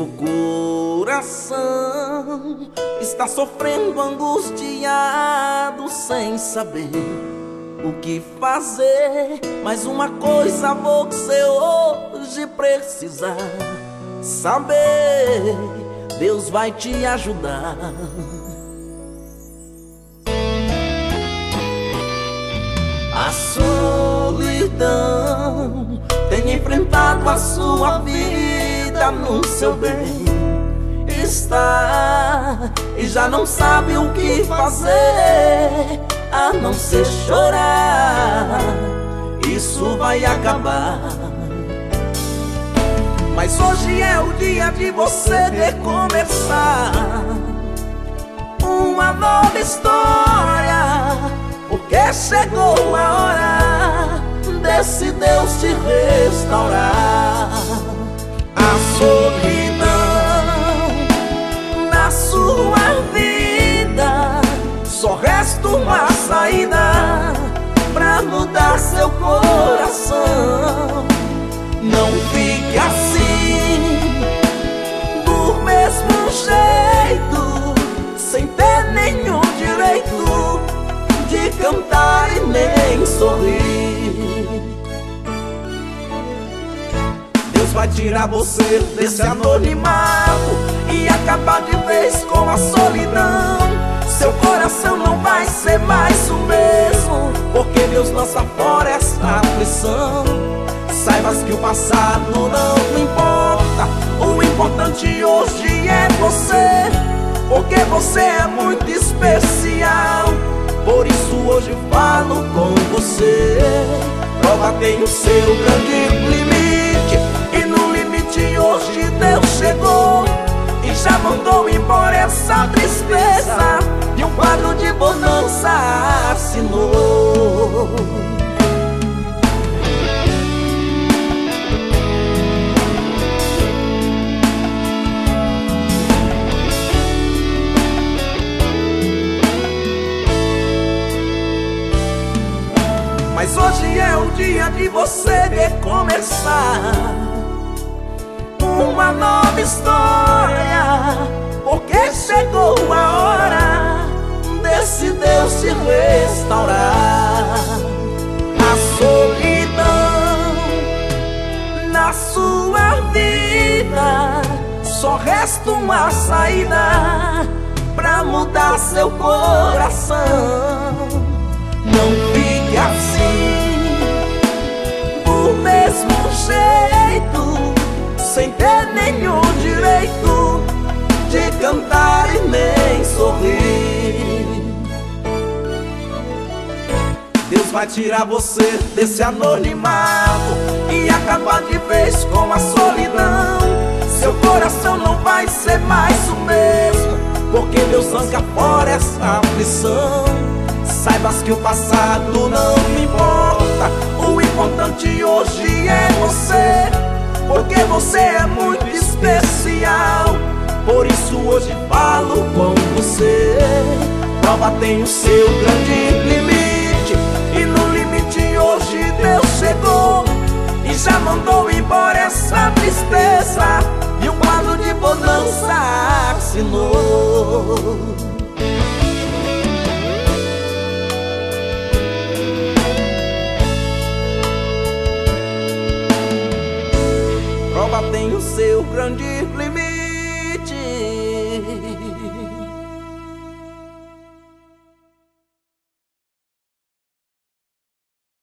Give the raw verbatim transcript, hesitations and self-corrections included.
seu coração está sofrendo, angustiado, sem saber o que fazer. Mas uma coisa você hoje precisa saber: Deus vai te ajudar. A solidão tem enfrentado a sua vida, no seu bem está, e já não sabe o que fazer, a não ser chorar. Isso vai acabar. Mas hoje é o dia de você recomeçar uma nova história, porque chegou a hora desse Deus te restaurar. A solidão na sua vida, só resta uma saída pra mudar seu coração. Não fique assim, do mesmo jeito, sem ter nenhum direito de cantar e nem sorrir. Deus vai tirar você desse anonimato e acabar de vez com a solidão. Seu coração não vai ser mais o mesmo, porque Deus lança fora essa aflição. Saibas que o passado não importa, o importante hoje é você, porque você é muito especial. Por isso hoje falo com você. Prova tem o seu grande limite, e no limite hoje Deus chegou e já mandou embora essa tristeza, e um quadro de bonança assinou. Mas hoje é o dia de você recomeçar uma nova história, porque chegou a hora desse Deus te restaurar. A solidão na sua vida, só resta uma saída pra mudar seu coração. Não fique assim, do mesmo jeito, sem ter nenhum direito de cantar e nem sorrir. Deus vai tirar você desse anonimato e acabar de vez com a solidão. Seu coração não vai ser mais o mesmo, porque Deus arranca fora essa aflição. Saibas que o passado não importa, o importante hoje é você, porque você é muito especial. Por isso hoje falo com você. Prova tem o seu grande limite, e no limite hoje Deus chegou e já mandou embora essa tristeza, e o quadro de bonança assinou. Prova tem o seu grande limite,